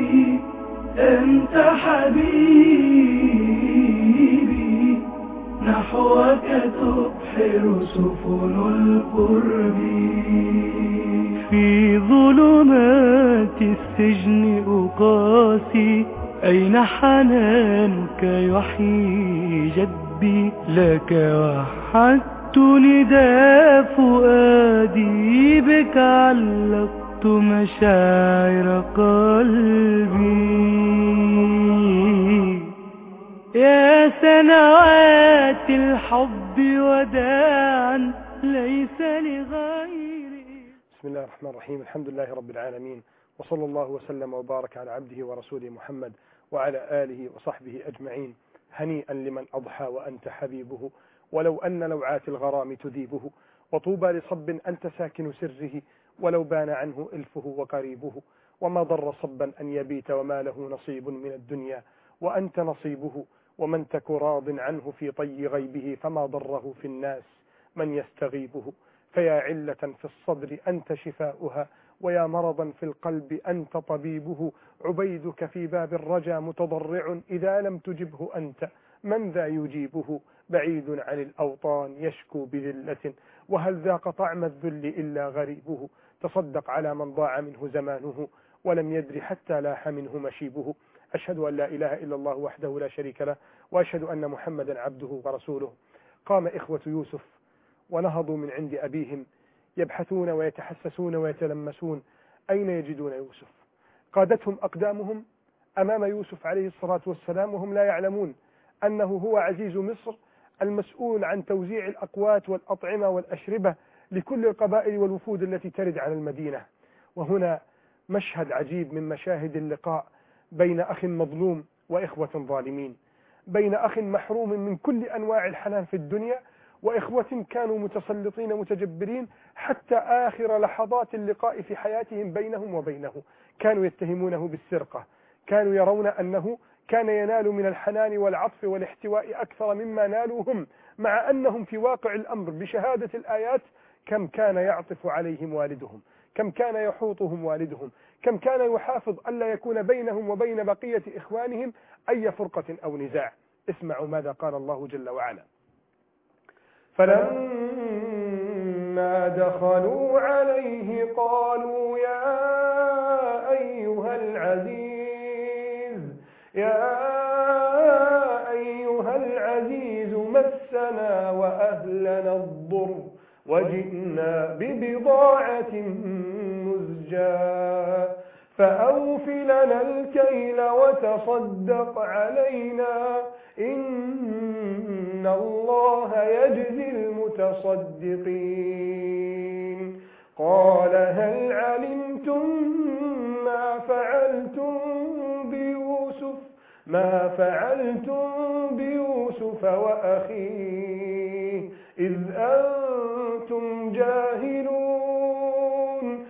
أنت حبيبي، نحوك تبحر سفن القرب. في ظلمات السجن أقاسي، أين حنانك يحيي جدي؟ لك وحدت نداء فؤادي، بك علقت مشاعر قلبي. يا سنوات الحب وداعا ليس لغيري. بسم الله الرحمن الرحيم. الحمد لله رب العالمين، وصلى الله وسلم وبارك على عبده ورسوله محمد وعلى آله وصحبه أجمعين. هنيئا لمن أضحى وأنت حبيبه، ولو أن لوعات الغرام تذيبه. وطوبى لصب أنت ساكن سره، ولو بان عنه إلفه وقريبه. وما ضر صبا أن يبيت وما له نصيب من الدنيا، وأنت نصيبه. ومن تك راض عنه في طي غيبه، فما ضره في الناس من يستغيبه. فيا علة في الصدر أنت شفاؤها، ويا مرضا في القلب أنت طبيبه. عبيدك في باب الرجا متضرع، إذا لم تجبه أنت من ذا يجيبه. بعيد عن الأوطان يشكو بذلة، وهل ذاق طعم الذل إلا غريبه. تصدق على من ضاع منه زمانه، ولم يدر حتى لاح منه مشيبه. أشهد أن لا إله إلا الله وحده لا شريك له، وأشهد أن محمدا عبده ورسوله. قام إخوة يوسف ونهضوا من عند أبيهم، يبحثون ويتحسسون ويتلمسون أين يجدون يوسف. قادتهم أقدامهم أمام يوسف عليه الصلاة والسلام، وهم لا يعلمون أنه هو عزيز مصر المسؤول عن توزيع الأقوات والأطعمة والأشربة لكل القبائل والوفود التي ترد على المدينة. وهنا مشهد عجيب من مشاهد اللقاء بين أخ مظلوم وإخوة ظالمين، بين أخ محروم من كل أنواع الحنان في الدنيا، وإخوة كانوا متسلطين متجبرين حتى آخر لحظات اللقاء في حياتهم بينهم وبينه. كانوا يتهمونه بالسرقة، كانوا يرون أنه كان ينال من الحنان والعطف والاحتواء أكثر مما نالوا هم، مع أنهم في واقع الأمر بشهادة الآيات كم كان يعطف عليهم والدهم، كم كان يحوطهم والدهم، كم كان يحافظ ألا يكون بينهم وبين بقية إخوانهم أي فرقة أو نزاع. اسمعوا ماذا قال الله جل وعلا: فلما دخلوا عليه قالوا يا أيها العزيز مسنا وأهلنا الضر، وجئنا ببضاعة مزجاة، فأوف لنا الكيل وتصدق علينا، إن الله يجزي المتصدقين. قال هل علمتم ما فعلتم بيوسف وأخيه إذ أنتم جاهلون؟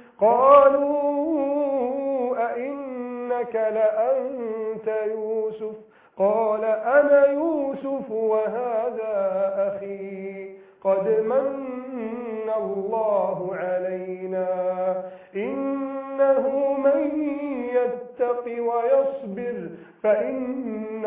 قالوا أئنك لأنت يوسف؟ قال أنا يوسف وهذا أخي، قد من الله علينا، إنه من يتق ويصبر فإن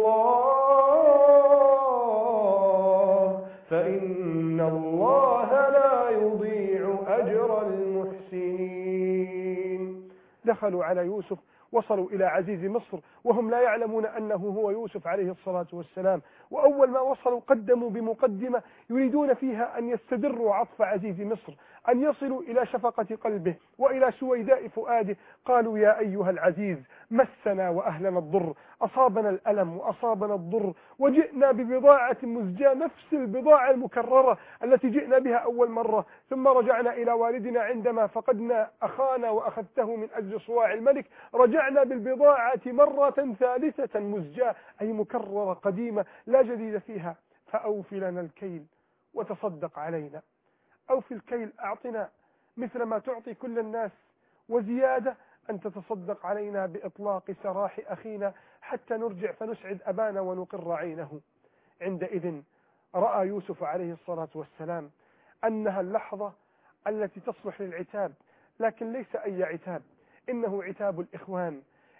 الله لا يضيع أجر المحسنين. دخلوا على يوسف، وصلوا إلى عزيز مصر وهم لا يعلمون أنه هو يوسف عليه الصلاة والسلام. وأول ما وصلوا قدموا بمقدمة يريدون فيها أن يستدروا عطف عزيز مصر، أن يصلوا إلى شفقة قلبه وإلى سويداء فؤاده. قالوا يا أيها العزيز مسنا وأهلنا الضر، أصابنا الألم وأصابنا الضر، وجئنا ببضاعة مزجاة، نفس البضاعة المكررة التي جئنا بها أول مرة، ثم رجعنا إلى والدنا عندما فقدنا أخانا وأخذته من أجل صواع الملك، رجعنا بالبضاعة مرة ثالثة مزجاة، أي مكررة قديمة لا جديد فيها. فأوف لنا الكيل وتصدق علينا. أوفي الكيل، أعطنا مثل ما تعطي كل الناس، وزيادة أن تتصدق علينا بإطلاق سراح أخينا حتى نرجع فنسعد أبانا ونقر عينه. عندئذ رأى يوسف عليه الصلاة والسلام أنها اللحظة التي تصلح للعتاب، لكن ليس أي عتاب، إنه عتاب الإخوان،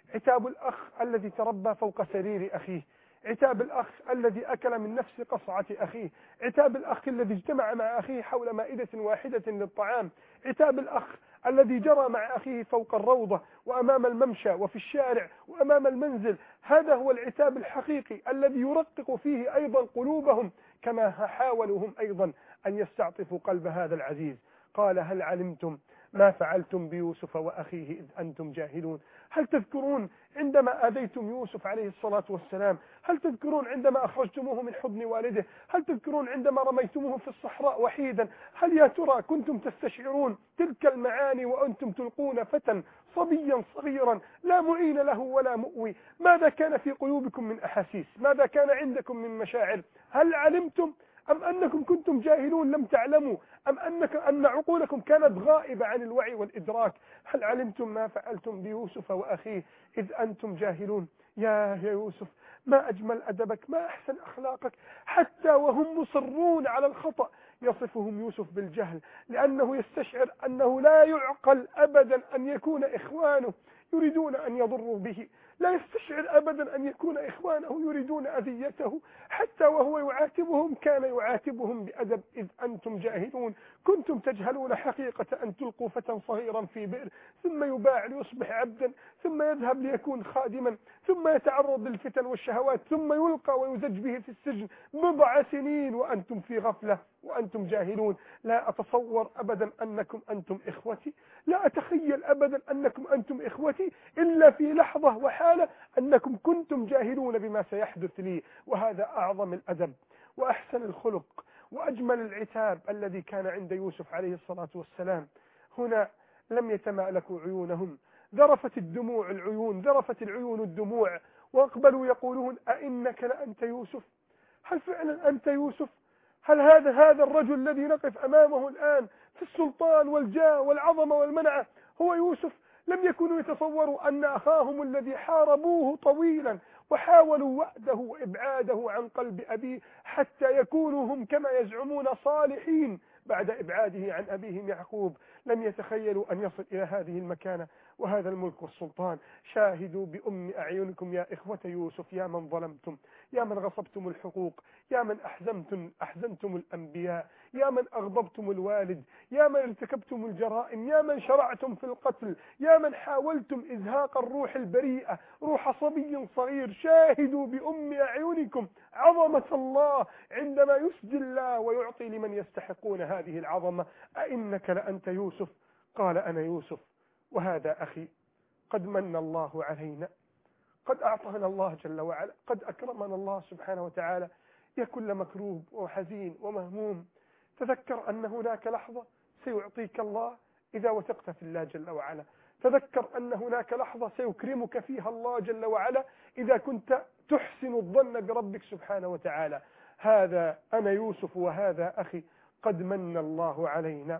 عتاب الأخ الذي تربى فوق سرير أخيه، عتاب الأخ الذي أكل من نفس قصعة أخيه، عتاب الأخ الذي اجتمع مع أخيه حول مائدة واحدة للطعام، عتاب الأخ الذي جرى مع أخيه فوق الروضة وأمام الممشى وفي الشارع وأمام المنزل. هذا هو العتاب الحقيقي الذي يرقق فيه أيضا قلوبهم، كما حاولوا هم أيضا أن يستعطفوا قلب هذا العزيز. قال: هل علمتم ما فعلتم بيوسف وأخيه إذ أنتم جاهلون؟ هل تذكرون عندما آذيتم يوسف عليه الصلاة والسلام؟ هل تذكرون عندما أخرجتموه من حضن والده؟ هل تذكرون عندما رميتموه في الصحراء وحيدا؟ هل يا ترى كنتم تستشعرون تلك المعاني وأنتم تلقون فتى صبيا صغيرا لا معين له ولا مؤوي؟ ماذا كان في قلوبكم من أحاسيس؟ ماذا كان عندكم من مشاعر؟ هل علمتم أم أنكم كنتم جاهلون لم تعلموا؟ أم أن عقولكم كانت غائبة عن الوعي والإدراك؟ هل علمتم ما فعلتم بيوسف وأخيه إذ أنتم جاهلون؟ يا يوسف، ما أجمل أدبك، ما أحسن أخلاقك. حتى وهم مصرون على الخطأ يصفهم يوسف بالجهل، لأنه يستشعر أنه لا يعقل أبدا أن يكون إخوانه يريدون أن يضروا به، لا يستشعر أبدا أن يكون إخوانه يريدون أذيته. حتى وهو يعاتبهم كان يعاتبهم بأدب: إذ أنتم جاهلون، كنتم تجهلون حقيقة أن تلقوا فتى صغيرا في بئر ثم يباع ليصبح عبدا، ثم يذهب ليكون خادما، ثم يتعرض للفتن والشهوات، ثم يلقى ويزج به في السجن 10 سنين وأنتم في غفلة وأنتم جاهلون. لا أتصور أبدا أنكم أنتم إخوتي، لا أتخيل أبدا أنكم أنتم إخوتي إلا في لحظة وحالة أنكم كنتم جاهلون بما سيحدث لي. وهذا أعظم الأدب وأحسن الخلق وأجمل العتاب الذي كان عند يوسف عليه الصلاة والسلام. هنا لم يتمالكوا عيونهم، ذرفت الدموع العيون، ذرفت العيون الدموع، وأقبلوا يقولون: أئنك لأنت يوسف؟ هل فعلا أنت يوسف؟ هل هذا الرجل الذي نقف أمامه الآن في السلطان والجاه والعظمة والمنعة هو يوسف؟ لم يكونوا يتصوروا أن أخاهم الذي حاربوه طويلا وحاولوا وأده وإبعاده عن قلب أبيه حتى يكونوا هم كما يزعمون صالحين بعد إبعاده عن أبيهم يعقوب، لم يتخيلوا أن يصل إلى هذه المكانة وهذا الملك والسلطان. شاهدوا بأم أعينكم يا إخوة يوسف، يا من ظلمتم، يا من غصبتم الحقوق، يا من أحزنتم الأنبياء، يا من أغضبتم الوالد، يا من ارتكبتم الجرائم، يا من شرعتم في القتل، يا من حاولتم إزهاق الروح البريئة، روح صبي صغير. شاهدوا بأم أعينكم عظمة الله عندما يسجي الله ويعطي لمن يستحقون هذه العظمة. أئنك لأنت يوسف؟ قال: أنا يوسف وهذا أخي، قد من الله علينا، قد أعطانا الله جل وعلا، قد أكرمنا الله سبحانه وتعالى. يا كل مكروب وحزين ومهموم، تذكر أن هناك لحظة سيعطيك الله إذا وثقت في الله جل وعلا. تذكر أن هناك لحظة سيكرمك فيها الله جل وعلا إذا كنت تحسن الظن بربك سبحانه وتعالى. هذا أنا يوسف وهذا أخي، قد من الله علينا.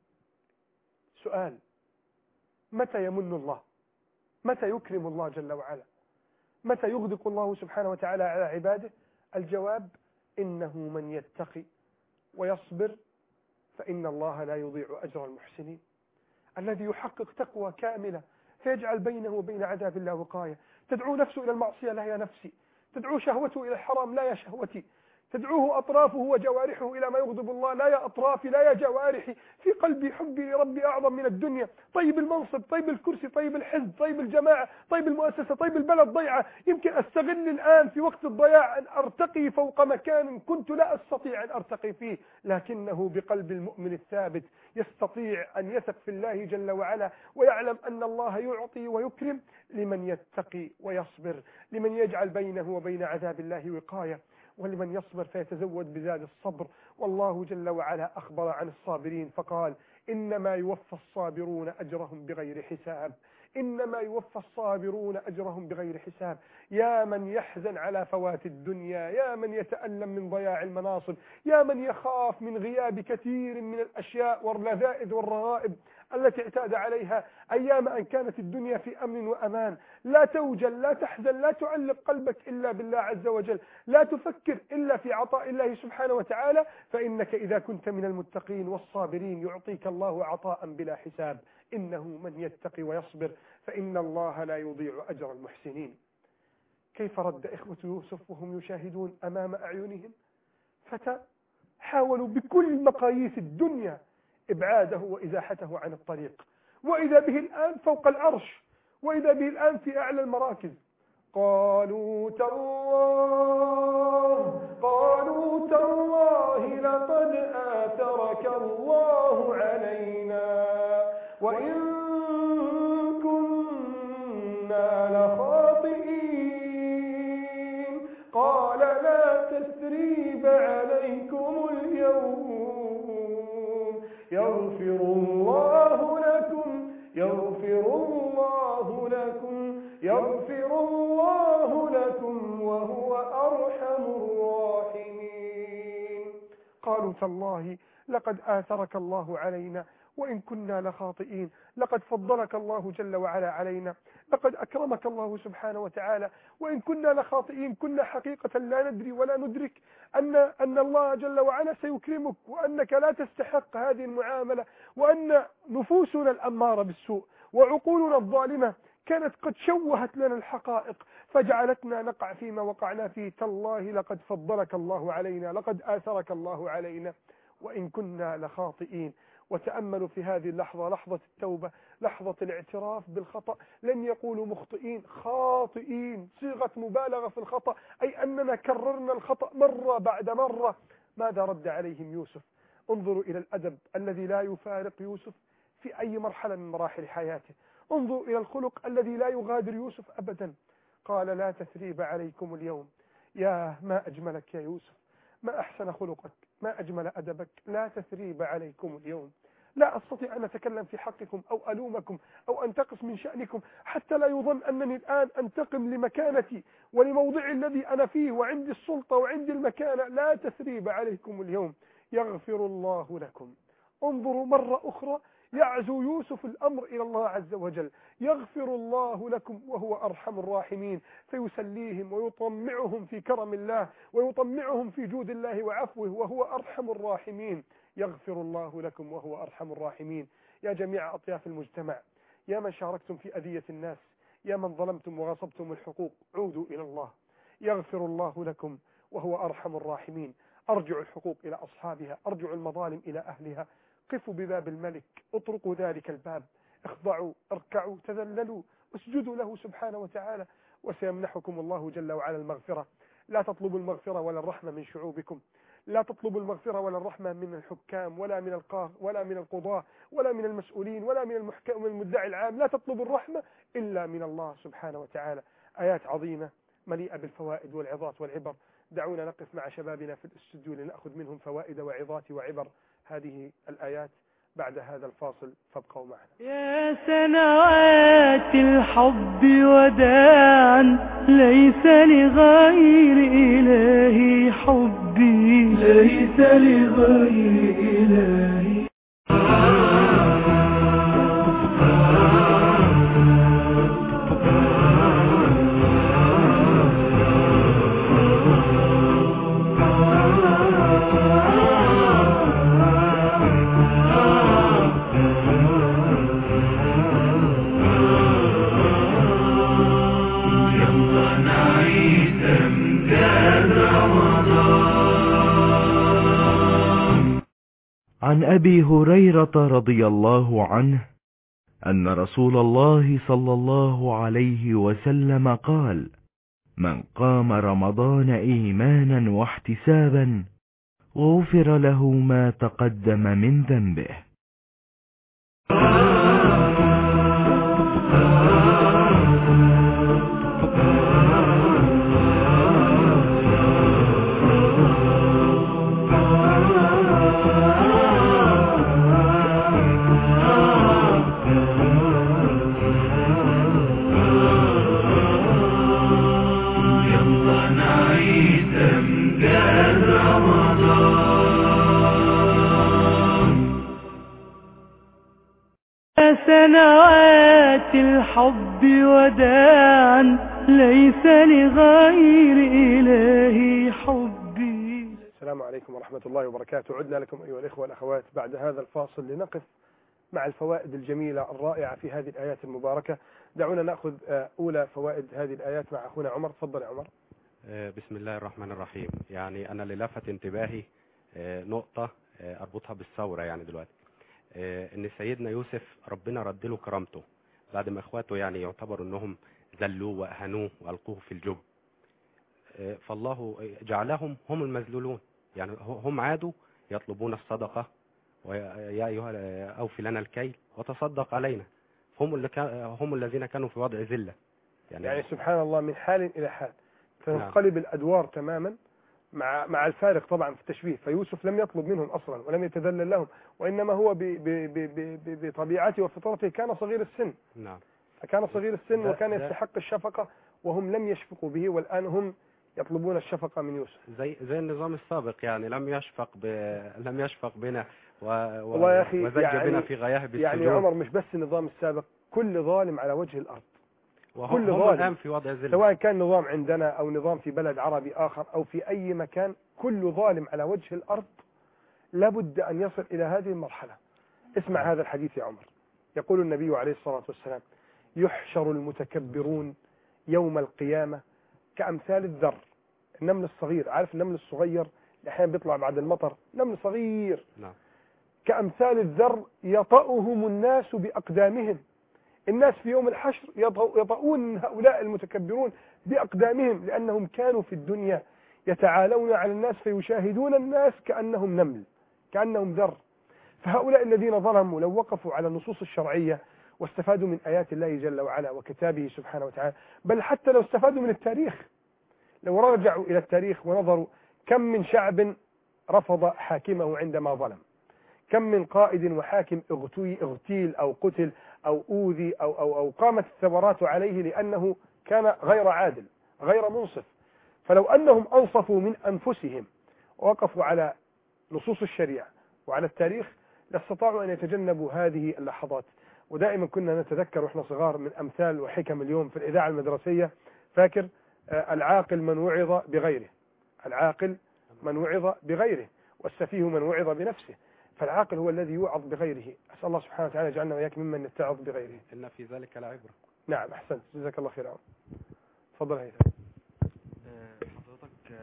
سؤال: متى يمن الله؟ متى يكرم الله جل وعلا؟ متى يغدق الله سبحانه وتعالى على عباده؟ الجواب: إنه من يتقي ويصبر فإن الله لا يضيع أجر المحسنين. الذي يحقق تقوى كاملة فيجعل بينه وبين عذاب الله وقاية. تدعو نفسه إلى المعصية: لا يا نفسي. تدعو شهوته إلى الحرام: لا يا شهوتي. تدعوه أطرافه وجوارحه إلى ما يغضب الله: لا يا أطرافي، لا يا جوارحي، في قلبي حبي لربي أعظم من الدنيا. طيب المنصب، طيب الكرسي، طيب الحزب، طيب الجماعة، طيب المؤسسة، طيب البلد ضيعة، يمكن أستغل الآن في وقت الضياع أن أرتقي فوق مكان كنت لا أستطيع أن أرتقي فيه. لكنه بقلب المؤمن الثابت يستطيع أن يثق في الله جل وعلا ويعلم أن الله يعطي ويكرم لمن يتقي ويصبر، لمن يجعل بينه وبين عذاب الله وقاية، ولمن يصبر فيتزود بزاد الصبر. والله جل وعلا أخبر عن الصابرين فقال: إنما يوفى الصابرون أجرهم بغير حساب. إنما يوفى الصابرون أجرهم بغير حساب. يا من يحزن على فوات الدنيا، يا من يتألم من ضياع المناصب، يا من يخاف من غياب كثير من الأشياء واللذائذ والرغائب التي اعتاد عليها أيام أن كانت الدنيا في أمن وأمان. لا توجل، لا تحزن، لا تعلق قلبك إلا بالله عز وجل، لا تفكر إلا في عطاء الله سبحانه وتعالى، فإنك إذا كنت من المتقين والصابرين يعطيك الله عطاء بلا حساب. إنه من يتقي ويصبر فإن الله لا يضيع أجر المحسنين. كيف رد إخوة يوسف وهم يشاهدون أمام أعينهم فتى حاولوا بكل مقاييس الدنيا إبعاده وإزاحته عن الطريق، وإذا به الآن فوق العرش، وإذا به الآن في أعلى المراكز. قالوا تالله لقد آثرك الله علينا وإن كنا لخاطئين. قال لا تثريب عليكم اليوم يغفر الله لكم وهو أرحم الراحمين. قالوا تالله لقد آثرك الله علينا وإن كنا لخاطئين. لقد فضلك الله جل وعلا علينا، لقد أكرمك الله سبحانه وتعالى، وإن كنا لخاطئين. كنا حقيقة لا ندري ولا ندرك أن الله جل وعلا سيكرمك، وأنك لا تستحق هذه المعاملة، وأن نفوسنا الأمارة بالسوء وعقولنا الظالمة كانت قد شوهت لنا الحقائق فجعلتنا نقع فيما وقعنا فيه. تالله لقد فضلك الله علينا، لقد آثرك الله علينا وإن كنا لخاطئين. وتأملوا في هذه اللحظة، لحظة التوبة، لحظة الاعتراف بالخطأ. لن يقولوا مخطئين، خاطئين، صيغة مبالغة في الخطأ، أي أننا كررنا الخطأ مرة بعد مرة. ماذا رد عليهم يوسف؟ انظروا إلى الأدب الذي لا يفارق يوسف في أي مرحلة من مراحل حياته. انظروا إلى الخلق الذي لا يغادر يوسف أبدا. قال لا تثريب عليكم اليوم. يا ما أجملك يا يوسف، ما أحسن خلقك، ما أجمل أدبك. لا تثريب عليكم اليوم. لا أستطيع أن أتكلم في حقكم أو ألومكم أو أنتقص من شأنكم حتى لا يظن أنني الآن أنتقم لمكانتي ولموضعي الذي أنا فيه وعندي السلطة وعندي المكانة. لا تثريب عليكم اليوم يغفر الله لكم. انظروا مرة أخرى يعزو يوسف الأمر إلى الله عز وجل. يغفر الله لكم وهو أرحم الراحمين. فيسليهم ويطمعهم في كرم الله ويطمعهم في جود الله وعفوه وهو أرحم الراحمين. يغفر الله لكم وهو أرحم الراحمين. يا جميع أطياف المجتمع، يا من شاركتم في أذية الناس، يا من ظلمتم وغصبتم الحقوق، عودوا إلى الله. يغفر الله لكم وهو أرحم الراحمين. أرجعوا الحقوق إلى أصحابها، أرجعوا المظالم إلى أهلها. قفوا بباب الملك، اطرقوا ذلك الباب، اخضعوا، اركعوا، تذللوا، اسجدوا له سبحانه وتعالى، وسيمنحكم الله جل وعلا المغفرة. لا تطلبوا المغفرة ولا الرحمة من شعوبكم، لا تطلبوا المغفرة ولا الرحمة من الحكام ولا من ولا من القضاة ولا من المسؤولين ولا من المدعي العام. لا تطلبوا الرحمة إلا من الله سبحانه وتعالى. آيات عظيمة مليئة بالفوائد والعظات والعبر. دعونا نقف مع شبابنا في الاستوديو لنأخذ منهم فوائد وعظات وعبر هذه الآيات بعد هذا الفاصل، فابقوا معنا. يا سنوات الحب وداعا ليس لغير إلهي حبي، ليس لغير إلهي. عن أبي هريرة رضي الله عنه أن رسول الله صلى الله عليه وسلم قال: من قام رمضان إيمانا واحتسابا غفر له ما تقدم من ذنبه. سنوات الحب وداعا ليس لغير إلهي حبي. السلام عليكم ورحمة الله وبركاته. عدنا لكم أيها الإخوة والأخوات بعد هذا الفاصل لنقف مع الفوائد الجميلة الرائعة في هذه الآيات المباركة. دعونا نأخذ أولى فوائد هذه الآيات مع أخونا عمر. تفضل يا عمر. بسم الله الرحمن الرحيم. يعني أنا اللي لفت انتباهي نقطة أربطها بالثورة يعني دلوقتي، إن سيدنا يوسف ربنا رد له كرامته بعد ما إخواته يعني يعتبروا أنهم ذلوه وأهانوه وألقوه في الجب، فالله جعلهم هم المذلولون، يعني هم عادوا يطلبون الصدقة ويا أيها أوفي لنا الكيل وتصدق علينا، هم الذين كانوا في وضع ذلة. يعني سبحان الله، من حال إلى حال تنقلب الأدوار تماما مع الفارق طبعا في التشبيه. فيوسف لم يطلب منهم أصلا ولم يتذلل لهم، وإنما هو بطبيعته وفطرته كان صغير السن. نعم. فكان صغير السن وكان يستحق الشفقة وهم لم يشفقوا به، والآن هم يطلبون الشفقة من يوسف. زي النظام السابق، يعني لم يشفق بنا والله يا أخي وزج بنا في غياه بالسجود. يعني عمر مش بس النظام السابق، كل ظالم على وجه الأرض، كل هم الآن في وضع ذل، سواء كان نظام عندنا أو نظام في بلد عربي آخر أو في أي مكان، كل ظالم على وجه الأرض لابد أن يصل إلى هذه المرحلة. اسمع هذا الحديث يا عمر. يقول النبي عليه الصلاة والسلام: يحشر المتكبرون يوم القيامة كأمثال الذر. النمل الصغير، عارف النمل الصغير اللي أحيانا بيطلع بعد المطر، نمل صغير. نعم. كأمثال الذر يطأهم الناس بأقدامهم. الناس في يوم الحشر يطؤون هؤلاء المتكبرون بأقدامهم، لأنهم كانوا في الدنيا يتعالون على الناس فيشاهدون الناس كأنهم نمل، كأنهم ذر. فهؤلاء الذين ظلموا لو وقفوا على النصوص الشرعية واستفادوا من آيات الله جل وعلا وكتابه سبحانه وتعالى، بل حتى لو استفادوا من التاريخ، لو رجعوا إلى التاريخ ونظروا كم من شعب رفض حاكمه عندما ظلم، كم من قائد وحاكم اغتيل أو قتل أو أوذي أو قامت الثورات عليه لأنه كان غير عادل غير منصف. فلو أنهم أنصفوا من أنفسهم ووقفوا على نصوص الشريعة وعلى التاريخ لاستطاعوا أن يتجنبوا هذه اللحظات. ودائما كنا نتذكر وإحنا صغار من أمثال وحكم اليوم في الإذاعة المدرسية، فاكر؟ العاقل من وعظ بغيره، العاقل من وعظ بغيره، والسفيه من وعظ بنفسه. فالعاقل هو الذي يوعظ بغيره. أسأل الله سبحانه وتعالى يجعلنا وإياك ممن يتعظ بغيره. إن في ذلك لعبرة. نعم، أحسنت، جزاك الله خير. تفضل هيثم. حضرتك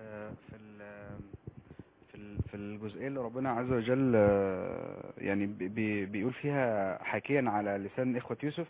في الجزئية اللي ربنا عز وجل يعني بيقول فيها حكيا على لسان إخوة يوسف: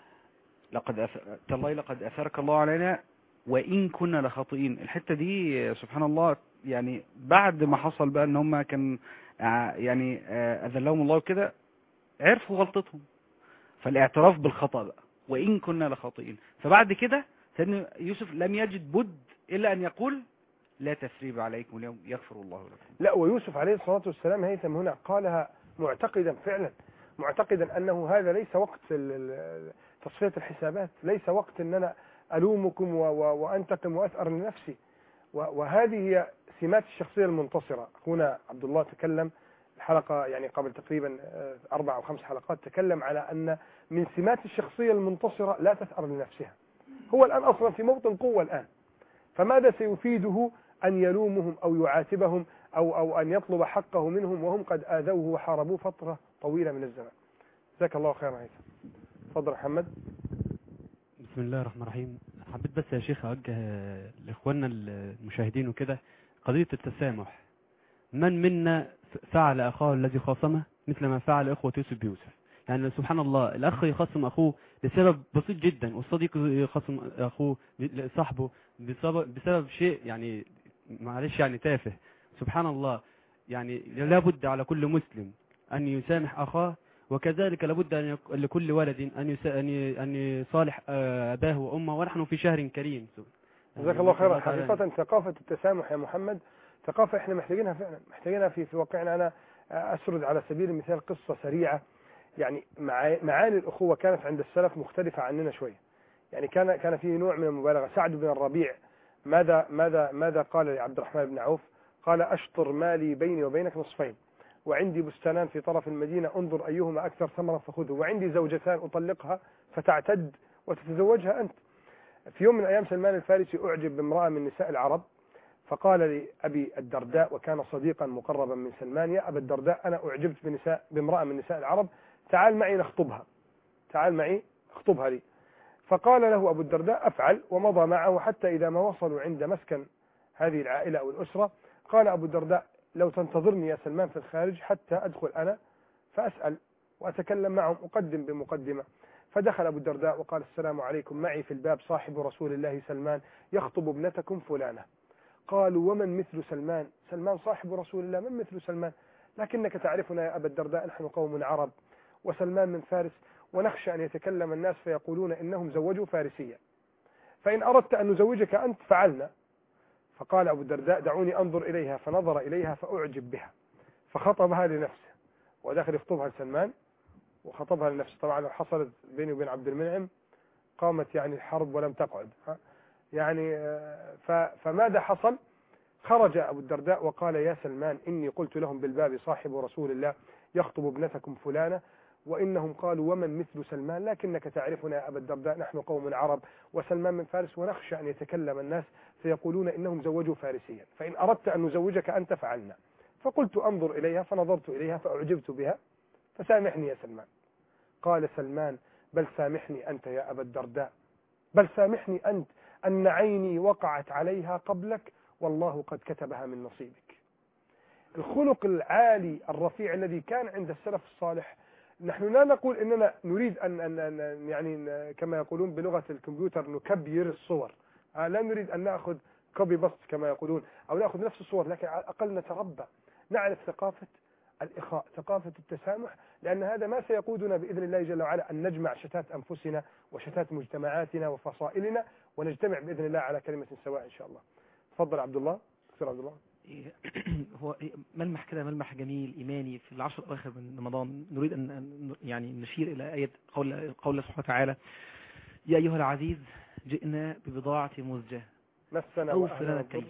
تالله لقد أثرك الله علينا وإن كنا لخاطئين. الحتة دي سبحان الله، يعني بعد ما حصل بقى ان هم كان يعني أذلهم الله كده، عرفوا غلطتهم، فالاعتراف بالخطأ بقى وإن كنا لخاطئين. فبعد كده سيدنا يوسف لم يجد بد إلا أن يقول: لا تثريب عليكم اليوم يغفر الله لكم. لا، ويوسف عليه الصلاة والسلام هيثم هنا قالها معتقدا فعلا، معتقدا أنه هذا ليس وقت تصفية الحسابات، ليس وقت أن أنا ألومكم وأنتقم وأثأر لنفسي. وهذه هي سمات الشخصية المنتصرة. أخونا عبد الله تكلم الحلقة يعني قبل تقريبا 4 أو 5 حلقات، تكلم على أن من سمات الشخصية المنتصرة لا تثأر لنفسها. هو الآن أصلا في موطن قوة الآن، فماذا سيفيده أن يلومهم أو يعاتبهم أو أن يطلب حقه منهم وهم قد آذوه وحاربوه فترة طويلة من الزمن. جزاك الله خيرا هيثم. تفضل محمد. بسم الله الرحمن الرحيم. حبيت بس يا شيخ أوجه لإخواننا المشاهدين وكده قضية التسامح. من منا فعل أخاه الذي خاصمه مثل ما فعل إخوة يوسف بيوسف؟ يعني سبحان الله، الأخ يخصم أخوه لسبب بسيط جدا، والصديق يخصم أخوه صاحبه بسبب شيء يعني معلش يعني تافه. سبحان الله، يعني لابد على كل مسلم أن يسامح أخاه، وكذلك لابد أن لكل ولد أن يصالح أباه وأمه، ونحن في شهر كريم. جزاك الله خيرا. حقيقة ثقافة التسامح يا محمد ثقافة احنا محتاجينها فعلا، محتاجينها في واقعنا. أنا أسرد على سبيل المثال قصة سريعة. يعني معاني الأخوة كانت عند السلف مختلفة عننا شوية. يعني كان فيه نوع من المبالغة. سعد بن الربيع ماذا قال لعبد الرحمن بن عوف؟ قال: أشطر مالي بيني وبينك نصفين، وعندي بستانان في طرف المدينة، انظر أيهما أكثر ثمرا فخذه، وعندي زوجتان أطلقها فتعتد وتتزوجها أنت. في يوم من الأيام سلمان الفارسي أعجب بامرأة من نساء العرب، فقال لأبي الدرداء وكان صديقا مقربا من سلمان: يا أبا الدرداء، أنا أعجبت بامرأة من نساء العرب، تعال معي نخطبها، تعال معي اخطبها لي. فقال له أبو الدرداء: أفعل. ومضى معه حتى إذا ما وصلوا عند مسكن هذه العائلة أو الأسرة قال أبو الدرداء: لو تنتظرني يا سلمان في الخارج حتى أدخل أنا فأسأل وأتكلم معهم، أقدم بمقدمة. فدخل أبو الدرداء وقال: السلام عليكم، معي في الباب صاحب رسول الله سلمان يخطب ابنتكم فلانة. قالوا: ومن مثل سلمان؟ سلمان صاحب رسول الله، من مثل سلمان؟ لكنك تعرفنا يا أبا الدرداء، نحن قوم عرب وسلمان من فارس، ونخشى أن يتكلم الناس فيقولون إنهم زوجوا فارسيا، فإن أردت أن نزوجك أنت فعلنا. فقال أبو الدرداء: دعوني أنظر إليها. فنظر إليها فأعجب بها فخطبها لنفسه، ودخل يخطبها لسلمان وخطبها لنفسه. طبعا حصلت بيني وبين عبد المنعم قامت يعني الحرب ولم تقعد يعني. فماذا حصل؟ خرج أبو الدرداء وقال: يا سلمان، إني قلت لهم بالباب صاحب رسول الله يخطب ابنتكم فلانة، وإنهم قالوا: ومن مثل سلمان؟ لكنك تعرفنا يا أبا الدرداء، نحن قوم عرب وسلمان من فارس، ونخشى أن يتكلم الناس فيقولون إنهم زوجوا فارسيا، فإن أردت أن نزوجك أنت فعلنا. فقلت أنظر إليها، فنظرت إليها فأعجبت بها، فسامحني يا سلمان. قال سلمان: بل سامحني أنت يا أبا الدرداء، بل سامحني أنت أن عيني وقعت عليها قبلك، والله قد كتبها من نصيبك. الخلق العالي الرفيع الذي كان عند السلف الصالح. نحن لا نقول إننا نريد أن يعني كما يقولون بلغة الكمبيوتر نكبير الصور، لا نريد أن نأخذ كوبي بست كما يقولون، أو نأخذ نفس الصور، لكن على الأقل نتربى، نعرف ثقافة الإخاء، ثقافة التسامح، لأن هذا ما سيقودنا بإذن الله جل وعلا أن نجمع شتات أنفسنا وشتات مجتمعاتنا وفصائلنا، ونجتمع بإذن الله على كلمة سواء إن شاء الله. تفضل عبد الله. دكتور عبد الله. هو ملمح كده، ملمح جميل إيماني في العشر الأواخر من رمضان. نريد أن يعني نشير إلى آية قول الله سبحانه وتعالى: يا أيها العزيز جئنا ببضاعة مزجاة مسنا وأوفنا الكيل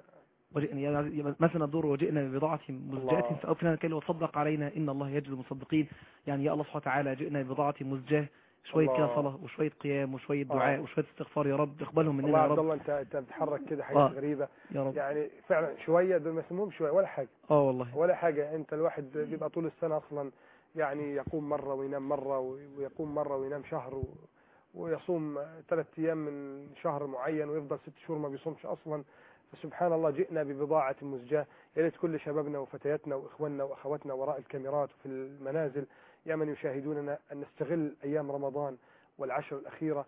مثلا الضر وجئنا ببضاعة مزجاة فأوفنا الكيل وتصدق علينا إن الله يجزي المصدقين. يعني يا الله سبحانه وتعالى جئنا ببضاعة مزجاة، شوية كده صلاة وشوية قيام وشوية دعاء وشوية استغفار، يا رب اقبلهم مننا يا رب. الله انت بتحرك كده حاجات غريبة يا رب. يعني فعلا شوية دول ما اسمهم شوية ولا حاجة. والله ولا حاجة. انت الواحد بيبقى طول السنة اصلا يعني يقوم مرة وينام مرة، ويقوم مرة وينام شهر، ويصوم 3 أيام من شهر معين، ويفضل 6 شهور ما بيصومش اصلا. فسبحان الله جئنا ببضاعة مزجاة. يا ريت كل شبابنا وفتياتنا واخواننا واخواتنا وراء الكاميرات وفي المنازل يا من يشاهدوننا أن نستغل أيام رمضان والعشر الأخيرة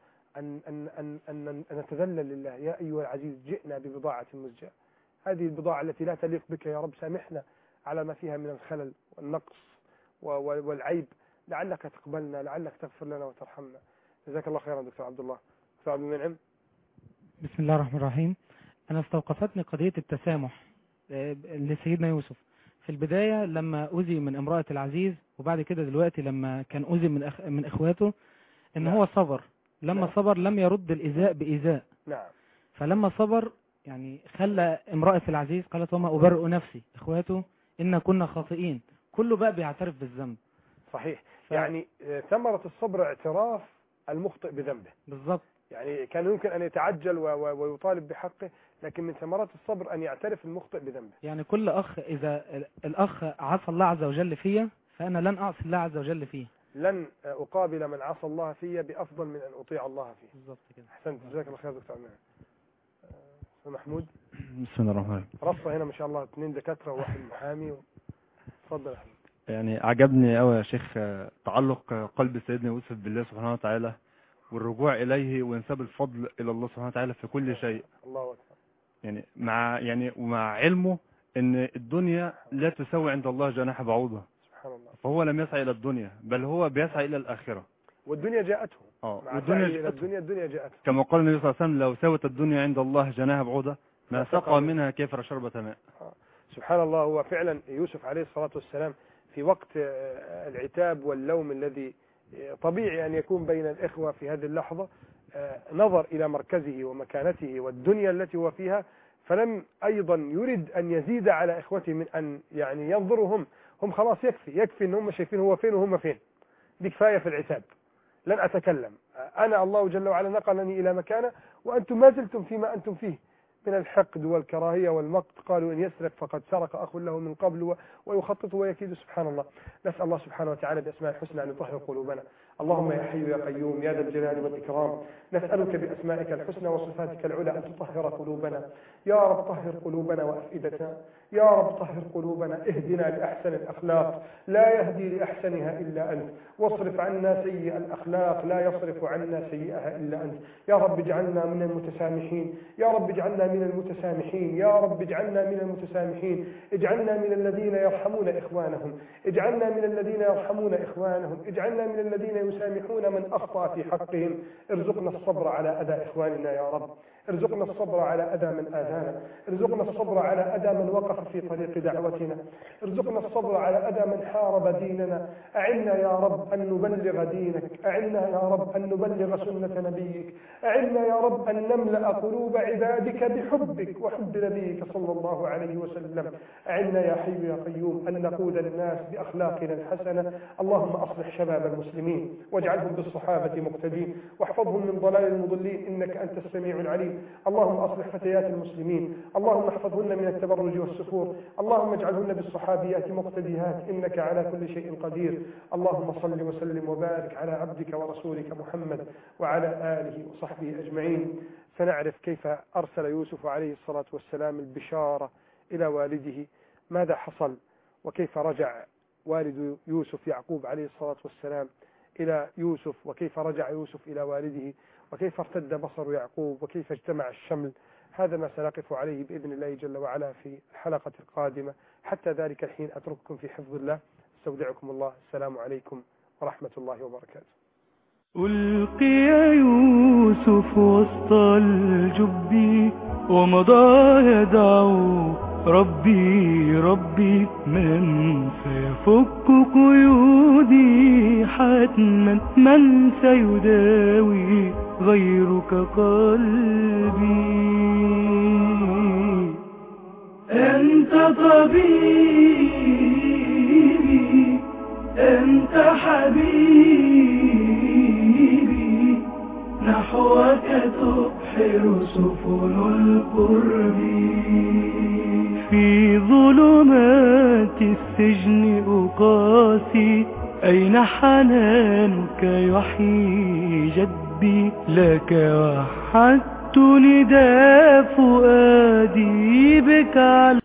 أن نتذلل لله. يا أيها العزيز جئنا ببضاعة مزجاة، هذه البضاعة التي لا تليق بك يا رب، سامحنا على ما فيها من الخلل والنقص والعيب، لعلك تقبلنا، لعلك تغفر لنا وترحمنا. جزاك الله خيرا دكتور عبد الله. دكتور عبد المنعم. بسم الله الرحمن الرحيم. أنا استوقفتني قضية التسامح لسيدنا يوسف في البداية لما أذي من امرأة العزيز، وبعد كده دلوقتي لما كان أذي من إخواته، إن هو صبر. لما صبر لم يرد الإيذاء بإيذاء. نعم. فلما صبر يعني خلى امرأة العزيز قالت: وما أبرئ نفسي، إخواته إن كنا خاطئين، كله بقى بيعترف بالذنب. صحيح. يعني ثمرة الصبر اعتراف المخطئ بذنبه. بالضبط. يعني كان يمكن أن يتعجل ويطالب بحقه، لكن من ثمرات الصبر أن يعترف المخطئ بذنبه. يعني كل أخ إذا الأخ عصى الله عز وجل فيه، فأنا لن أعصي الله عز وجل فيه. لن أقابل من عصى الله فيه بأفضل من أن أطيع الله فيه. بالضبط كده. أحسنت. جزاك الله خير دكتور عماد. محمود. بسم الله الرحمن الرحيم. رصة هنا ما شاء الله 2 دكاترة وواحد محامي. تفضل يا حبيبي. يعني عجبني قوي يا شيخ تعلق قلب سيدنا يوسف بالله سبحانه وتعالى، والرجوع إليه وانساب الفضل إلى الله سبحانه وتعالى في كل شيء. الله أكبر. يعني ومع علمه ان الدنيا لا تساوي عند الله جناح بعوضة، سبحان الله. فهو لم يسعى الى الدنيا، بل هو بيسعى الى الآخرة. والدنيا جاءته. والدنيا جاءته كما قال النبي صلى الله عليه وسلم: لو ساوت الدنيا عند الله جناح بعوضة ما سقى منها كافر شربة ماء. سبحان الله. هو فعلا يوسف عليه الصلاة والسلام في وقت العتاب واللوم الذي طبيعي أن يكون بين الإخوة في هذه اللحظة، نظر إلى مركزه ومكانته والدنيا التي هو فيها، فلم أيضا يرد أن يزيد على إخوته من أن يعني ينظرهم هم خلاص يكفي ان هم شايفين هو فين وهم فين، دي كفاية في العتاب. لن أتكلم، أنا الله جل وعلا نقلني إلى مكانه وأنتم ما زلتم فيما أنتم فيه من الحقد والكراهية والمقت. قالوا إن يسرق فقد سرق أخ له من قبل ويخطط ويكيد. سبحان الله. نسأل الله سبحانه وتعالى بأسماء الحسنى أن يطهر قلوبنا. اللهم يا حي يا قيوم يا ذا الجلال والإكرام، نسألك بأسمائك الحسنى وصفاتك العلى أن تطهر قلوبنا. يا رب طهر قلوبنا وأفئدتنا، يا رب طهر قلوبنا، اهدنا لأحسن الأخلاق لا يهدي لأحسنها إلا أنت، واصرف عنا سيئ الأخلاق لا يصرف عنا سيئها إلا أنت. يا رب اجعلنا من المتسامحين، يا رب اجعلنا من المتسامحين، يا رب اجعلنا من المتسامحين، اجعلنا من الذين يرحمون إخوانهم، اجعلنا من الذين يرحمون إخوانهم، اجعلنا من الذين يسامحون من أخطأ في حقهم. ارزقنا الصبر على أذى إخواننا يا رب، ارزقنا الصبر على أذى من آذانا، ارزقنا الصبر على أذى من وقف في طريق دعوتنا، ارزقنا الصبر على أذى من حارب ديننا. أعنا يا رب أن نبلغ دينك، أعنا يا رب أن نبلغ سنة نبيك، أعنا يا رب أن نملأ قلوب عبادك بحبك وحب نبيك صلى الله عليه وسلم. أعنا يا حي يا قيوم أن نقود الناس بأخلاقنا الحسنة. اللهم أصلح شباب المسلمين واجعلهم بالصحابة مقتدين، واحفظهم من ضلال المضلين إنك أنت السميع العليم. اللهم أصلح فتيات المسلمين، اللهم احفظهن من التبرج والسفور، اللهم اجعلهن بالصحابيات مقتديات إنك على كل شيء قدير. اللهم صل وسلم وبارك على عبدك ورسولك محمد وعلى آله وصحبه أجمعين. سنعرف كيف أرسل يوسف عليه الصلاة والسلام البشارة إلى والده، ماذا حصل، وكيف رجع والد يوسف يعقوب عليه الصلاة والسلام إلى يوسف، وكيف رجع يوسف إلى والده، وكيف ارتد بصر يعقوب، وكيف اجتمع الشمل. هذا ما سنقف عليه بإذن الله جل وعلا في الحلقة القادمة. حتى ذلك الحين أترككم في حفظ الله، استودعكم الله. السلام عليكم ورحمة الله وبركاته. ألقي يوسف وسط الجب ومضى يدعو ربي ربي، من سيفك قيودي حتما، من سيداوي غيرك قلبي. أنت طبيبي أنت حبيبي، نحوك تبحر سفن القرب. في ظلمات السجن أقاسي، أين حنانك يحيي جدي، لك وحدت نداء فؤادي بك.